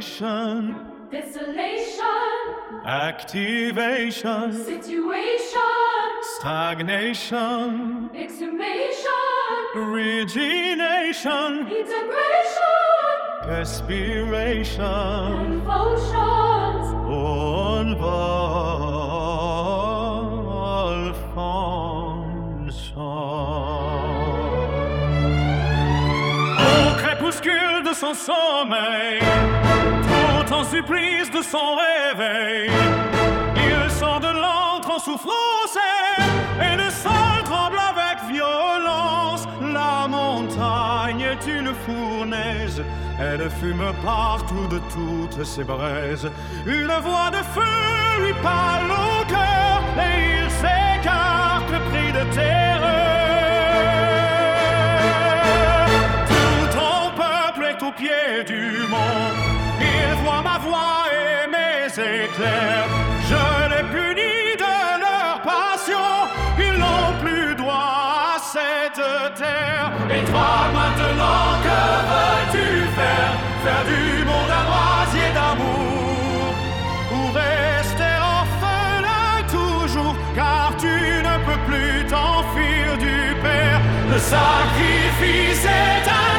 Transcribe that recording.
Desolation, activation, situation, stagnation, exhumation, origination, integration, perspiration, convulsions, Au crépuscule de son sommeil, tout en supplice de son réveil, il sort de l'antre en souffrance et le sol tremble avec violence. La montagne est une fournaise, elle fume partout de toutes ses braises. Une voix de feu lui parle au cœur et il s'écarte pris de terreur. Tout ton peuple est au pied du mont, il voit ma voix et mes éclairs. Je les punis de leur passion, ils n'ont plus droit à cette terre. Et toi maintenant, que veux-tu faire? Faire du monde un brasier d'amour, ou rester orphelin toujours, car tu ne peux plus t'enfuir du Père. Le sacrifice est un